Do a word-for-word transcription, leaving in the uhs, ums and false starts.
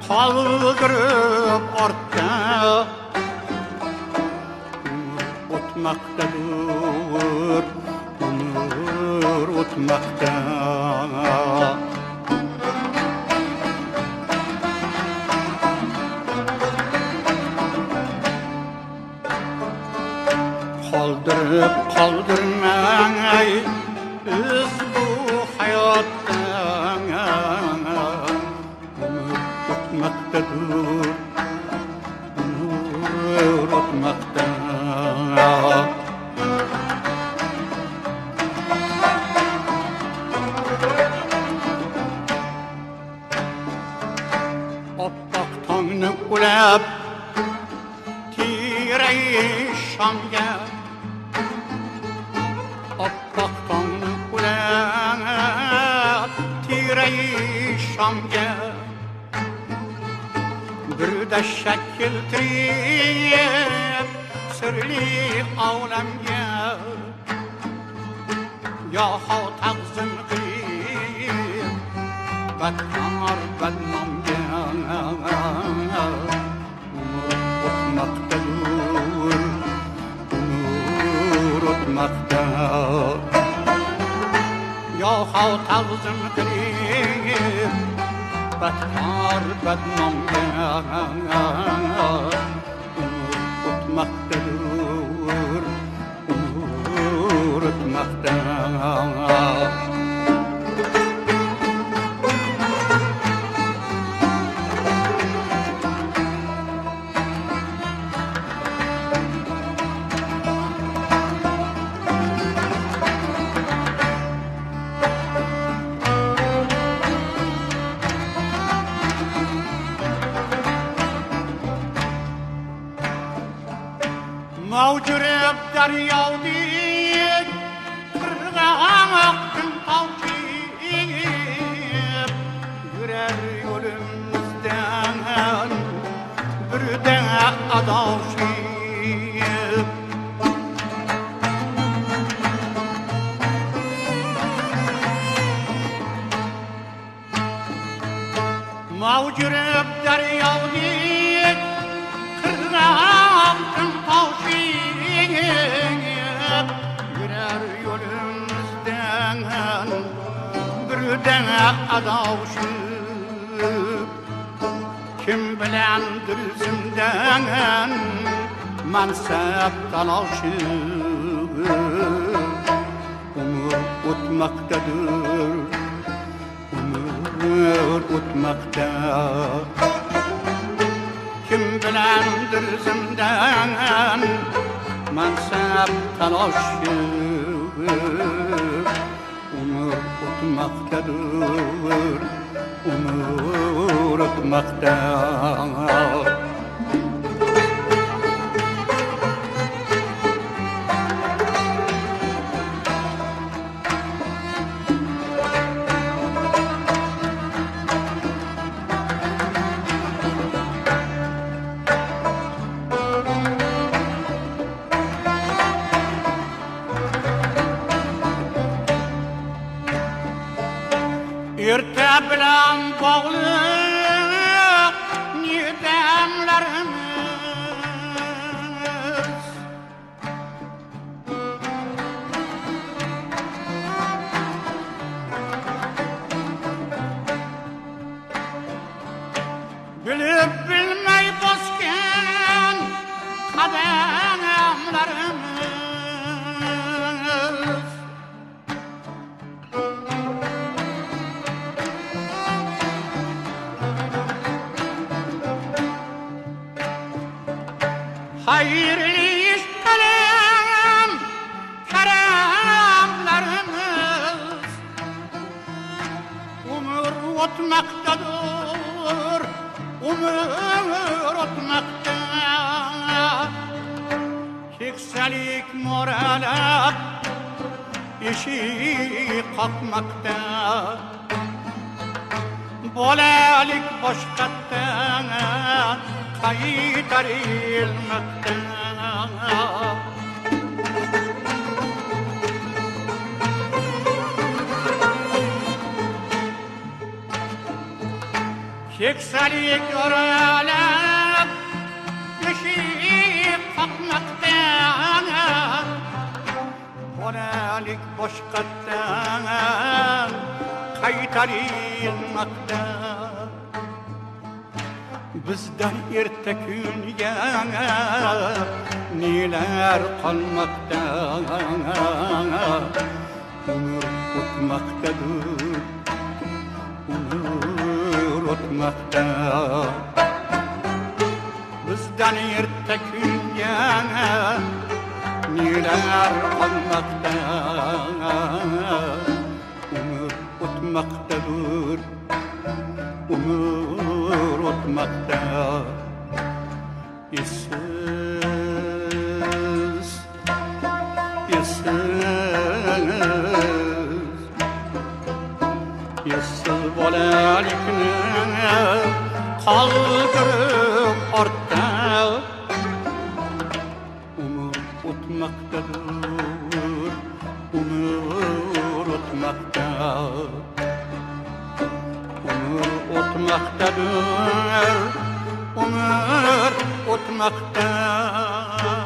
kaldırıp orta o'tmaktadır, umr o'tmakta. Kaldırıp kaldırmay iz bu hayattan, umr o'tmaktadır, umr o'tmakta. Oppoq tongni ulab tiray shamga, oppoq tongni ulab tiray shamga, birda shak keltirib sirli olamga, yo'qo taqzim qilib badkor badnomga. O'tmaktadir, umr o'tmakta. Yo'qo taqzim qilib badkor badnomga. O'tmaktadir, umr o'tmakta. Mavjurib daryodek qirg'oqdan qochib yurar yo'limizdan birda adashib. Mavjurib daryodek qirg'oqdan qochib yurar yo'limizdan birda adashib. Kim bilandir zimdan mansab talashib, umr o'tmaktadir, umr o'tmakta. Kim bilandir zimdan mansab talashib, umr o'tmaktadir, umr o'tmakta. Erta bilan bog'liq nedamlarimiz, bilib bilmay bosgan qadamlarimiz. Hayırlı işlerim, keremlerimiz, umur o'tmaktadır, umur o'tmakta. Keksalik moralab eshik qoqmakta, bolalik boshqatdan qaytarilmakta. Keksalik örelep düşüp kalkmaktan, bolelik boşkattan kaytarılmaktan. Bizden ertek günge neler kalmaktan, ömür o'tmaktadır, ömür o'tmakta. Bizden ertek günge neler kalmakta, ömür o'tmaktadır, ömür o'tmakta. Essiz, essiz, essiz bolalikni kaldırıp orta, ömür o'tmaktadır, ömür o'tmakta. Ömür o'tmaktadır, ömür o'tmakta.